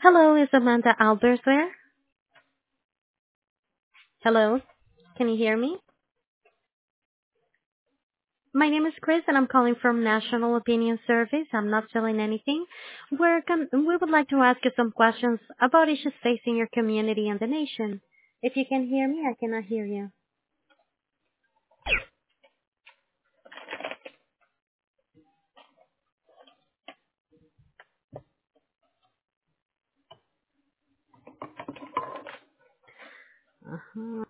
Hello, is Amanda Albers there? Hello, can you hear me? My name is Chris and I'm calling from National Opinion Service. I'm not selling anything. We would like to ask you some questions about issues facing your community and the nation. If you can hear me, I cannot hear you. Uh-huh.